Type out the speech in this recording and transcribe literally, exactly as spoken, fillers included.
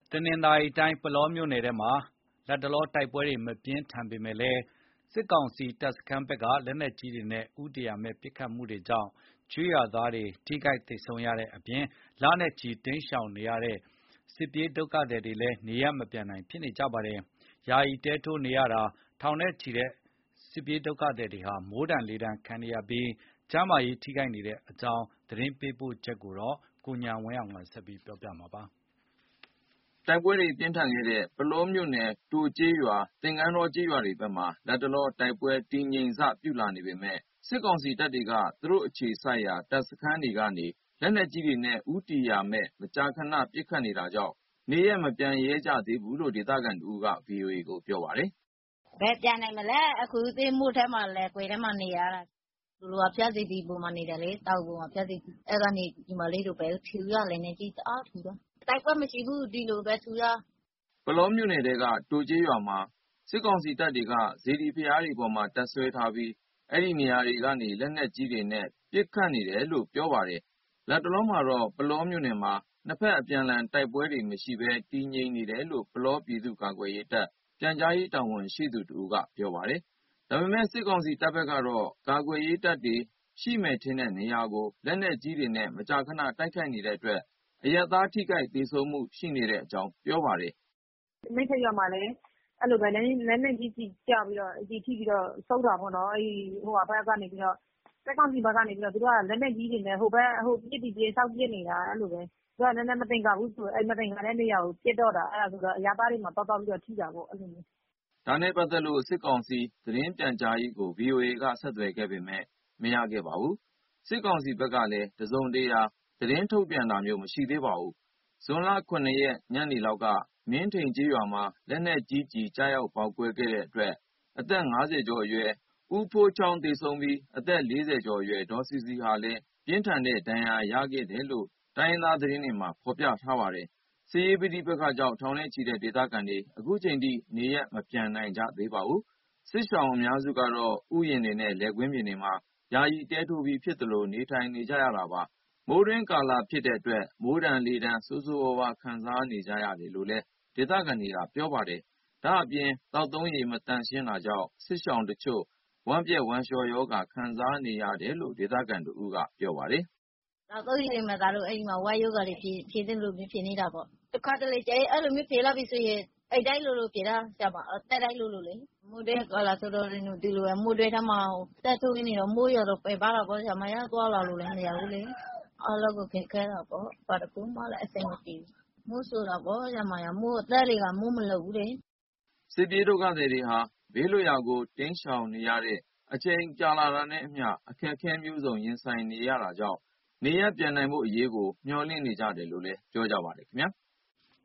တနင်္သာရီတိုင်း၊ ပုလောမြို့နယ်ထဲမှာ လတ်တလောတိုက်ပွဲတွေမပြင်းထန်ပေမယ့်လည်း စစ်ကောင်စီတပ်စခန်းဘက်က လက်နက်ကြီးတွေနဲ့ ဦးတည်ရာမဲ့ပစ်ခတ်မှုတွေကြောင့် ကျေးရွာသားတွေ ထိခိုက်သေဆုံးရတဲ့အပြင် လနဲ့ချီတိမ်းရှောင်နေရတဲ့ စစ်ပြေးဒုက္ခသည်တွေလည်း နေရပ်မပြန်နိုင်ဖြစ်နေကြပါတယ်။ ယာယီတဲထိုးနေရတဲ့ ထောင်နဲ့ချီတဲ့စစ်ပြေးဒုက္ခသည်တွေဟာ မိုးဒဏ်လေဒဏ်ခံနေရပြီး ကျန်းမာရေးထိခိုက်နေတဲ့အကြောင်း သတင်းပေးပို့ချက်ကို ကိုဉာဏ်ဝင်းအောင်က ပြောပြပါမယ်။ တိုက်ပွဲတွေပြင်းထန်ခဲ့တဲ့ ပုလောမြို့နယ် တိုကျေးရွာ၊ သင်္ကန်းတောကျေးရွာတွေဘက်မှာ လတ်တလော တိုက်ပွဲတည်ငြိမ်စပြုလာနေပေမယ့် စစ်ကောင်စီတပ်တွေက သူတို့အခြေစိုက်ရာ တပ်စခန်းတွေကနေ လက်နက်ကြီးတွေနဲ့ ဦးတည်ရာမဲ့ မကြာခဏပစ်ခတ်နေတာကြောင့် နေရပ်မပြန်ရဲကြသေးဘူးလို့ ဒေသခံတဦးက ဗွီအိုအေကို ပြောပါတယ်။ “ဘယ်ပြန်နိုင်မလဲ။ အခုသိမ်းမိုးထဲမှာ လယ်ကွင်းထဲမှာနေရတာ။ သူတို့က ဖျားစေတီပေါ်မှာနေတယ်လေ။ တောင်ပေါ်မှာ ဖျားစေတီ။ အဲ့ကနေ ညီမလေးတို့ဘက်ကို ထုတာ။ လက်နက်ကြီး တအားထုတာ။ တိုက်ပွဲမရှိဘူး။ ဒီလိုပဲထုတာ။ ” ပုလောမြို့နယ်ထဲက တိုကျေးရွာမှာ စစ်ကောင်စီတပ်တွေက စေတီဘုရားတွေပေါ်မှာ တပ်စွဲထားပြီး အဲဒီနေရာတွေကနေ လက်နက်ကြီးတွေနဲ့ ပစ်ခတ်နေတယ်လို့ ပြောပါတယ်။ လတ်တလောမှာတော့ ပုလောမြို့နယ်မှာ နှစ်ဖက်အပြန်အလှန်တိုက်ပွဲတွေမရှိဘဲ တည်ငြိမ်နေတယ်လို့ ပုလောပြည်သူ့ကာကွယ်ရေးတပ် ပြန်ကြားရေးတာဝန်ရှိသူတဦးက ပြောပါတယ်။ ဒါပေမယ့် စစ်ကောင်စီတပ်ဘက်ကတော့ ကာကွယ်ရေးတပ်တွေ ရှိမယ်ထင်တဲ့နေရာကို လက်နက်ကြီးတွေနဲ့ မကြာခဏတိုက်ခိုက်နေတဲ့အတွက် အရပ်သားထိခိုက်သေဆုံးမှုရှိနေတဲ့အကြောင်း ပြောပါတယ်။ “မိတ်ထက်ရွာမှာလည်း အဲ့လိုပဲ လက်နက်ကြီးကျပြီးတော့ ကျည်ထိပြီးတော့ ဆုံးတာပေါ့နော်။ အဲ့ဟိုဟာဘက်ကနေပြီးတော့ စစ်ကောင်စီဘက်ကနေပြီးတော့ သူတို့က လက်နက်ကြီးတွေနဲ့ ဟိုဘက် ဟိုပစ်ဒီပစ် လျှောက်ပစ်နေတာ အဲ့လိုပဲ။ သူက နည်းနည်းမသင်္ကာဘူးဆို အဲ့မသင်္ကာတဲ့နေရာကို ပစ်တော့တာ။ အဲ့ဒါဆိုတော့ အရပ်သားတွေမှာ သွားသွားပြီးတော့ ထိတာပေါ့ အဲ့လိုမျိုး။ ” ဒါနဲ့ပတ်သက်လို့ စစ်ကောင်စီသတင်းပြန်ကြားရေးကို ဗွီအိုအေက ဆက်သွယ်ခဲ့ပေမယ့် မရခဲ့ပါဘူး။ စစ်ကောင်စီဘက်ကလည်း တစုံတရာ သတင်းထုတ်ပြန်တာမျိုး မရှိသေးပါဘူး။ ဇွန်လ ၇ ရက် ညနေလောက်က မင်းထိန်ကျေးရွာမှာ လက်နက်ကြီးကျည် ကျရောက်ပေါက်ကွဲခဲ့တဲ့အတွက် အသက် ၅၀ ကျော်အရွယ် ဦးဖိုးချောင်း သေဆုံးပြီး အသက် ၄၀ ကျော်အရွယ် ဒေါ်ဇီဇီဟာလည်း ပြင်းထန်တဲ့ဒဏ်ရာရခဲ့တယ်လို့ တိုင်းရင်းသားသတင်းတွေမှာ ဖော်ပြထားပါတယ်။ စစ်ရေးပဋိပက္ခကြောင့် ထောင်နဲ့ချီတဲ့ဒေသခံတွေ ခုချိန်ထိ နေရပ်မပြန်နိုင်ကြသေးပါဘူး။ စစ်ရှောင်အများစုကတော့ ဥယျာဉ်တွေနဲ့ လယ်ကွင်းပြင်တွေမှာ ယာယီတဲထိုးပြီး ဖြစ်သလို နေထိုင်နေကြရတာပါ။ မိုးတွင်းကာလဖြစ်တဲ့အတွက် မိုးဒဏ်လေဒဏ် ဆိုးဆိုးရွားရွား ခံစားနေကြရတယ်လို့လည်း ဒေသခံတွေက ပြောပါတယ်။ ဒါ့အပြင် သောက်သုံးရေ မသန့်ရှင်းတာကြောင့် စစ်ရှောင်တချို့ ဝမ်းပျက်ဝမ်းလျောရောဂါ ခံစားနေရတယ်လို့ ဒေသခံတဦးက ပြောပါတယ်။ “သောက်သုံးရေတွေမသာလို့ အဲ့မှာ ဝမ်းရောဂါတွေဖြစ် ဖြစ်သလိုမျိုးဖြစ်နေတာပေါ့။ တခါတလေကျရင် အဲ့လိုမျိုးဖြစ်လာပြီဆိုရင် အိမ်တိုင်းလိုလိုဖြစ်တာ သက်တိုင်းလိုလိုလေ။ မိုးတွင်းကာလဆိုတော့ ဒီလိုပဲ မိုးတွင်းထဲမှာ တဲထိုးရင်းနေတော့ မိုးရွာတော့ ပင်ပန်းတာပေါ့။ သွားလာလို့လည်း မရဘူးလေ။ အားလုံးကို ခက်ခဲတာပေါ့။ ဘာတခုမှလည်း အဆင်မပြေဘူး။ မိုးဆိုးတာပေါ့ မိုးအသက်တွေက မိုးမလုံဘူးလေ။ ” စစ်ပြေးဒုက္ခသည်တွေဟာ ဘေးလွတ်ရာကို တိမ်းရှောင်နေရတဲ့ အချိန်ကြာလာတာနဲ့အမျှ အခက်အခဲမျိုးစုံ ရင်ဆိုင်နေရတာကြောင့် နေရပ်ပြန်နိုင်ဖို့အရေးကို မျှော်လင့်နေကြတယ်လို့လည်း ပြောကြပါတယ်ခင်ဗျာ။